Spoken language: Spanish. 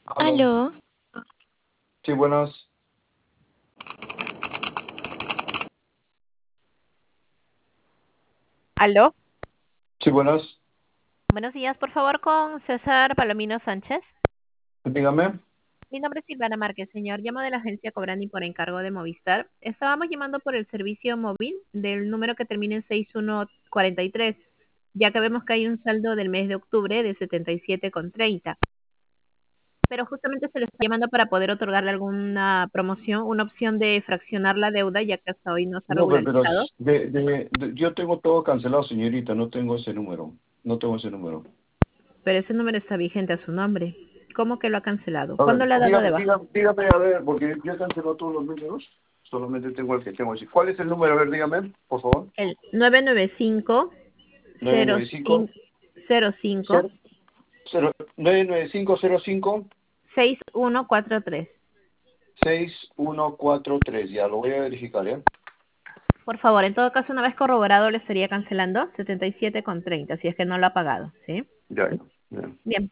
Aló. Aló, Sí, buenas. ¿Aló? Sí, buenas. Buenos días, por favor, con César Palomino Sánchez. Dígame. Mi nombre es Silvana Márquez, señor. Llamo de la agencia Cobrani por encargo de Movistar. Estábamos llamando por el servicio móvil del número que termina en 6143, ya que vemos que hay un saldo del mes de octubre de 77,30. Pero justamente se le está llamando para poder otorgarle alguna promoción, una opción de fraccionar la deuda, ya que hasta hoy no se ha No, pero regularizado. yo tengo todo cancelado, señorita. No tengo ese número. No tengo ese número. Pero ese número está vigente a su nombre. ¿Cómo que lo ha cancelado? A ver, ¿Cuándo le ha dado de baja? dígame, a ver, porque yo canceló todos los números. Solamente tengo el que tengo. ¿Cuál es el número? A ver, dígame, por favor. El 995 995 05 99505 6143. 6143. Ya, lo voy a verificar, ¿ya? Por favor, en todo caso, una vez corroborado, le estaría cancelando 77,30, si es que no lo ha pagado, ¿sí? Ya, ya. Bien,